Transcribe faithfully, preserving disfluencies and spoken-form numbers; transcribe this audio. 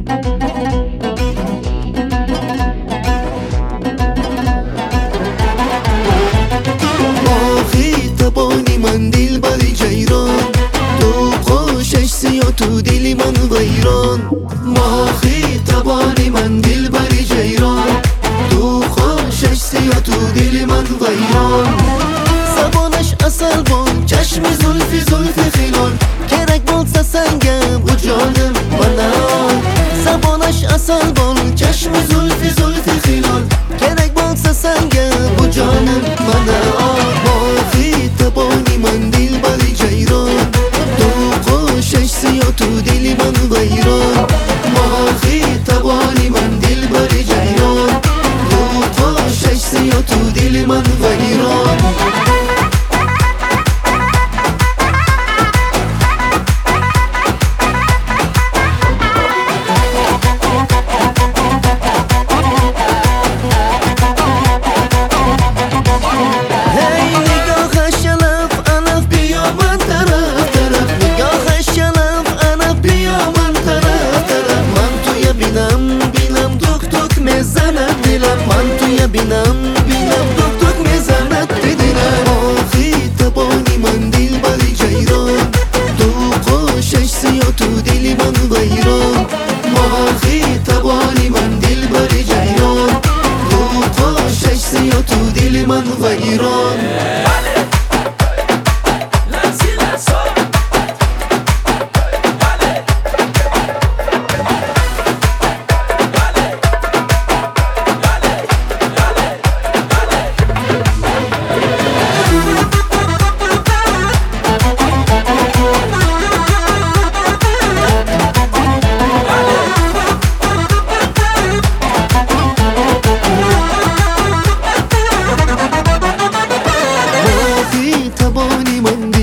آخی تبانی من دل بری جیران، تو خوشش سیاه تو دل من ویران. ماخی تبانی من دل بری جیران، تو خوشش سیاه تو دل من ویران. زبانش اصل بان، چشم زلفی زلف خیلان، کرک بولسا سنگم او جانم منم. زبانش اصل بان، چشم زلفی زلف خیلان، کرک بولسا سنگم او جانم منم. ماخی تبانی من دل بری جیران، تو خوشش سیاه تو دل من ویران. ماخی تبانی من دل بری جیران، تو خوشش سیاه تو دل من ویران. من توی بینم بینم دک دک میزند دلم. آخی تبانی من دل بری جیران، تو خوشش سیاه تو دل من ویران. آخی تبانی من دل بری جیران، تو خوشش سیاه تو دل من ویران. تبانی من